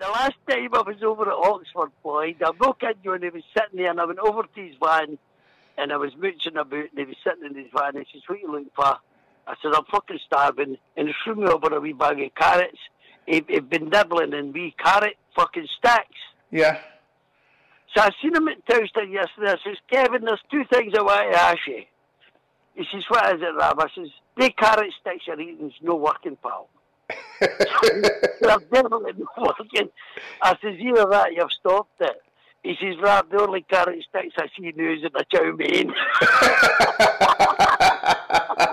the last time I was over at Oxford, Floyd, I'm not kidding you, and he was sitting there, and I went over to his van, and I was mooching about, and he was sitting in his van, and he says, what are you looking for? I said, I'm fucking starving, and he threw me over a wee bag of carrots. He'd been nibbling in wee carrot fucking sticks. Yeah. So I seen him at Towston yesterday. I says, Kevin, there's two things I want to ask you. He says, what is it, Rab? I says, the carrot sticks you're eating's no working, pal. They're definitely not working. I says, either that, you've stopped it. He says, Rab, the only carrot sticks I see now is in a chow mein.